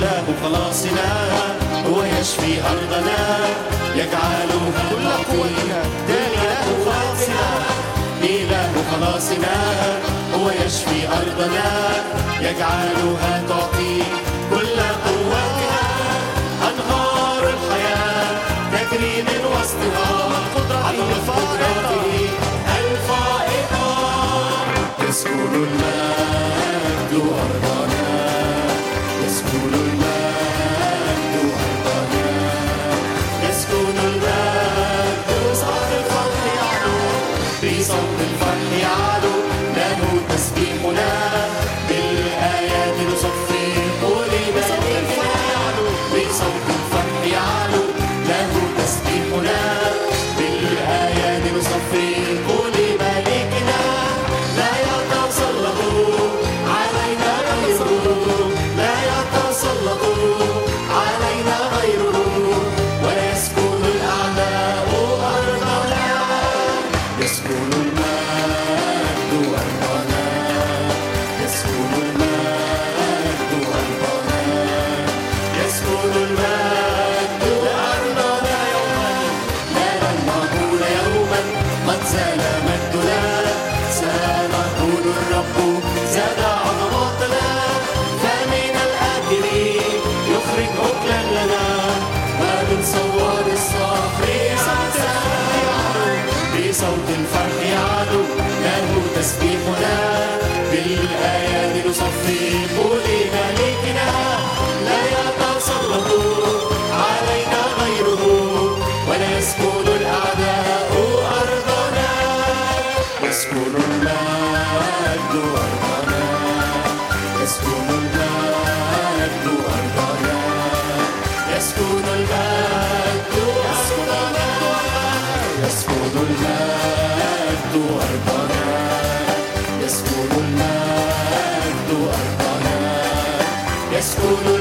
إله خلاصنا هو يشفي أرضنا يجعلها كل قوتنا. إله خلاصنا إله خلاصنا هو يشفي أرضنا يجعلها تعطي كل قوتها. أنهار الحياة تجري من وسطها على قدرته الفائقة. يسكن المجد أرضنا يسكن المجد أرضنا يسكن المجد. بصوت الفرح يعلو بصوت الفرح يعلو له تسبيحنا بالآيات نصفق لملكنا. بصوت الفرح يعلو له تسبيحنا بالآيات نصفق لملكنا. لا يتسلط علينا غيره لا يتسلط علينا غيره ولا يسكن الأعداء أرضنا. يسكن المجد أرضنا يسكن المجد أرضنا يسكن المجد أرضنا. يوما لا ننهض يوما قد زال مجدنا سنقول الرب زاد عظمتنا. فمن الآخر يخرج أكلا لنا ومن صوار الصخر بصوت الفرح يعلو له تسبيحنا بالآيات نصفق لملكنا. لا يتسلط علينا غيره ولا يسكن الأعداء أرضنا. يسكن المجد أرضنا يسكن المجد أرضنا يسكن المجد أرضنا يسكن المجد أرضنا يسكن المجد أرضنا يسكن